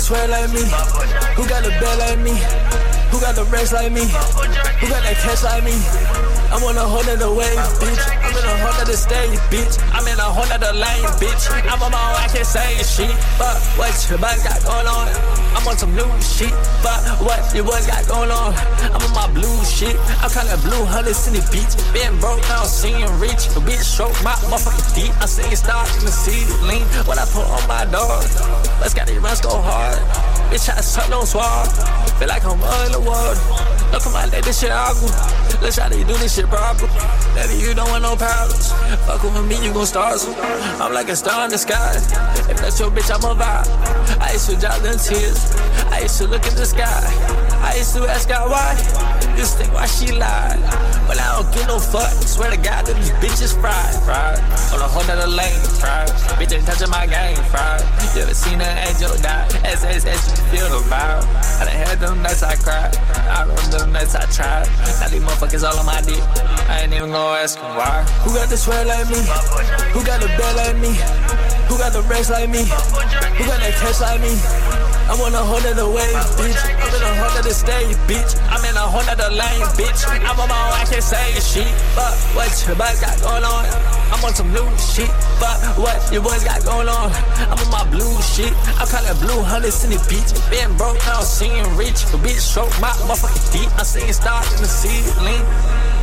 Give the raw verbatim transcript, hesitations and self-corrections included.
sweat like me? Who got the bed like me? Who got the rest like me? Who got that cash like me? I'm on a whole nother wave, bitch. I'm in a whole nother stage, bitch. I'm in a whole nother lane, bitch. I'm on my own, I can't say shit. But what your boys got going on? I'm on some new shit. But what your boys got going on? I'm on my blue shit. I'm calling blue hunters in the beach. Been broke, now I'm singing rich. A bitch stroke my motherfucking deep. I'm singing stock in the ceiling. When I put on my dog, let's get these runs go hard. Bitch, I suck no swab. Feel like I'm all in the world. Look at my leg, this shit awkward. Let's try to do this shit proper. Baby, you don't want no problems. Fuck with me, you gon' start some. I'm like a star in the sky. If that's your bitch, I'm a vibe. I used to drop them tears. I used to look at the sky. I used to ask God why. Just think why she lied. But I don't give no fuck. Swear to God that these bitches fried. Fried. On a whole nother lane. Fried. Bitch ain't touching my game. Fried. You ever seen an angel die? S S S, you feel the vibe. I done had them nights I cried. I remember them nights I tried. Now these motherfuckers all on my dick. I ain't even gonna ask them why. Who got the sweat like me? Who got the bed like me? Who got the rest like me? Who got that cash like me? I'm on a whole nother wave, bitch. I'm in a whole nother stage, bitch. I'm in a whole nother lane, bitch. I'm on my own, I can't say shit. But what your boys got going on? I'm on some new shit. But what your boys got going on? I'm on my blue shit. I'm calling blue hunters in the beach. Been broke, now I'm singing rich. A bitch stroke my motherfucking deep. I'm singing stock in the ceiling.